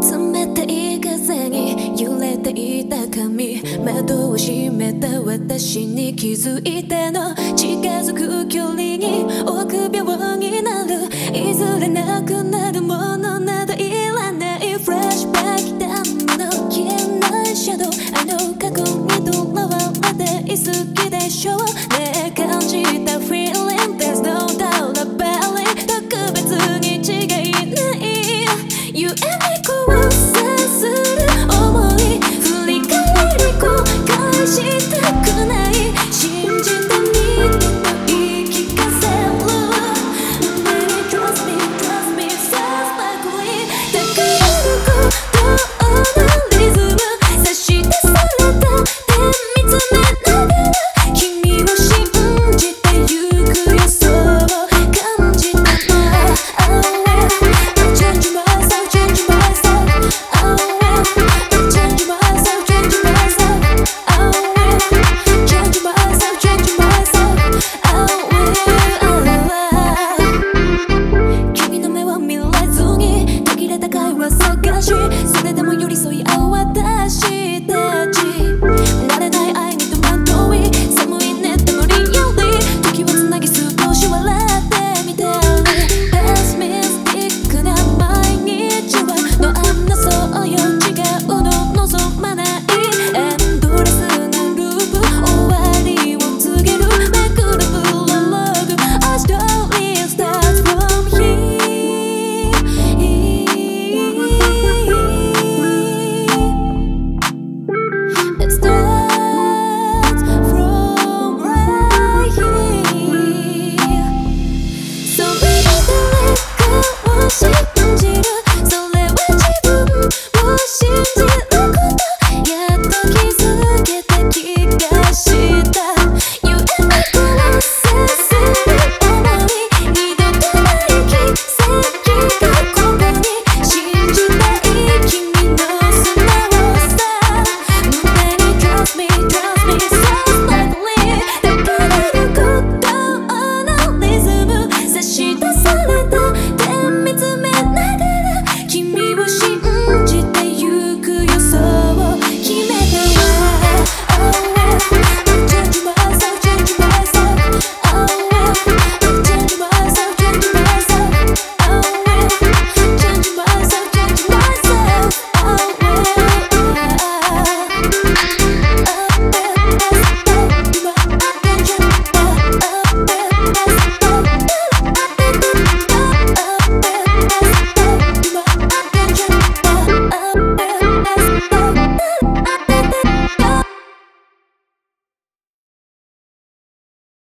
冷たい風に揺れていた髪、窓を閉めた私に気づいての、近づく距離に臆病になる、いずれなくなるものなどいらない。フラッシュバックダウンの消えないシャドウ、あの過去にとらわれていすぎでしょうね。感じた feeling there's no doubt about it、特別に違いない。You and me 交わす